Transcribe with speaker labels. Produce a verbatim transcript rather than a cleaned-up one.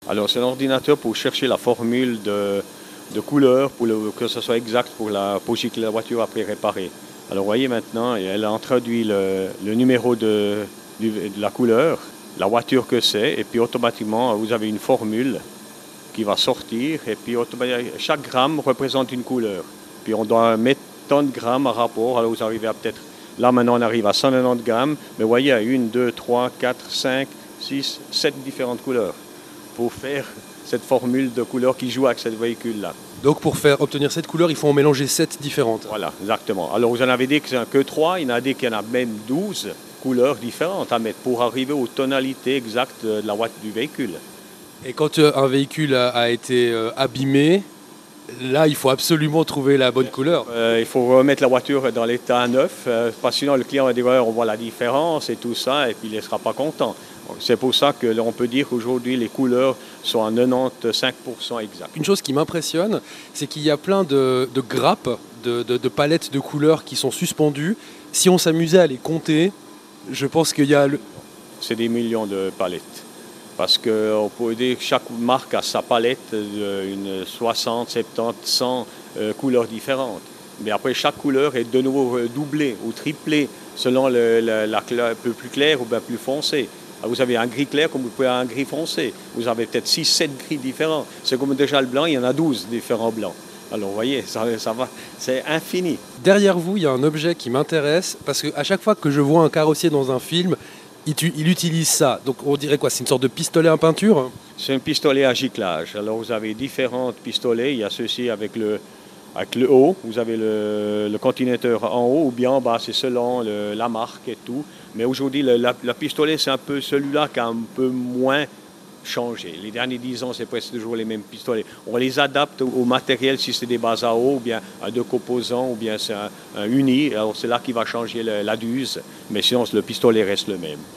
Speaker 1: Alors c'est un ordinateur pour chercher la formule de, de couleur pour le, que ce soit exact pour la pour que la voiture après réparée. Alors vous voyez maintenant, elle a introduit le, le numéro de, de la couleur, la voiture que c'est, et puis automatiquement vous avez une formule qui va sortir, et puis chaque gramme représente une couleur. Puis on doit mettre tant de grammes à rapport, alors vous arrivez à peut-être, là maintenant on arrive à cent quatre-vingt-dix grammes, mais vous voyez, il y a une, deux, trois, quatre, cinq, six, sept différentes couleurs pour faire cette formule de couleur qui joue avec ce véhicule-là.
Speaker 2: Donc pour faire obtenir cette couleur, il faut en mélanger sept différentes.
Speaker 1: Voilà, exactement. Alors vous en avez dit que c'est que trois, il y en a dit qu'il y en a même douze couleurs différentes à mettre pour arriver aux tonalités exactes de la voiture du véhicule.
Speaker 2: Et quand un véhicule a, a été abîmé, là il faut absolument trouver la bonne couleur.
Speaker 1: Euh, il faut remettre la voiture dans l'état neuf, euh, parce que sinon le client va dire ouais, on voit la différence et tout ça, et puis il ne sera pas content. C'est pour ça qu'on peut dire qu'aujourd'hui les couleurs sont à quatre-vingt-quinze pour cent exactes.
Speaker 2: Une chose qui m'impressionne, c'est qu'il y a plein de, de grappes, de, de, de palettes de couleurs qui sont suspendues. Si on s'amusait à les compter, je pense qu'il y a... Le...
Speaker 1: C'est des millions de palettes. Parce qu'on peut dire que chaque marque a sa palette d'une soixante, soixante-dix, cent euh, couleurs différentes. Mais après, chaque couleur est de nouveau doublée ou triplée selon le, la, la couleur un peu plus claire ou bien plus foncée. Alors vous avez un gris clair comme vous pouvez avoir un gris foncé. Vous avez peut-être six, sept gris différents. C'est comme déjà le blanc, il y en a douze différents blancs. Alors vous voyez, ça, ça va, c'est infini.
Speaker 2: Derrière vous, il y a un objet qui m'intéresse parce qu'à chaque fois que je vois un carrossier dans un film, il, il utilise ça. Donc on dirait quoi? C'est une sorte de pistolet en peinture?
Speaker 1: C'est un pistolet à giclage. Alors vous avez différents pistolets. Il y a ceux-ci avec le, avec le haut. Vous avez le, le continuateur en haut ou bien en bas. C'est selon le, la marque et tout. Mais aujourd'hui, le, la, le pistolet, c'est un peu celui-là qui a un peu moins changé. Les derniers dix ans, c'est presque toujours les mêmes pistolets. On les adapte au matériel si c'est des bases à eau, ou bien à deux composants, ou bien c'est un, un uni. Alors c'est là qui va changer le, la duse. Mais sinon, le pistolet reste le même.